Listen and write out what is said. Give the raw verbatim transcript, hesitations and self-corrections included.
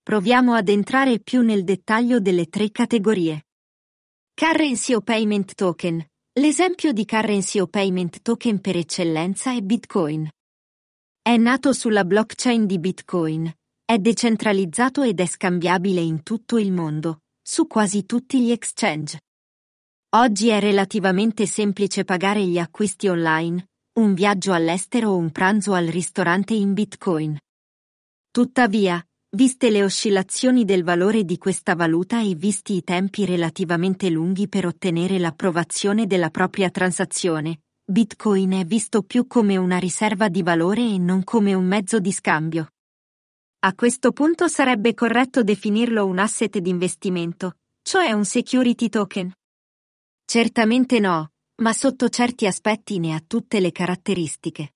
Proviamo ad entrare più nel dettaglio delle tre categorie. Currency o Payment Token. L'esempio di Currency o Payment Token per eccellenza è Bitcoin. È nato sulla blockchain di Bitcoin, è decentralizzato ed è scambiabile in tutto il mondo, su quasi tutti gli exchange. Oggi è relativamente semplice pagare gli acquisti online, un viaggio all'estero o un pranzo al ristorante in Bitcoin. Tuttavia, viste le oscillazioni del valore di questa valuta e visti i tempi relativamente lunghi per ottenere l'approvazione della propria transazione, Bitcoin è visto più come una riserva di valore e non come un mezzo di scambio. A questo punto sarebbe corretto definirlo un asset di investimento, cioè un security token? Certamente no, ma sotto certi aspetti ne ha tutte le caratteristiche.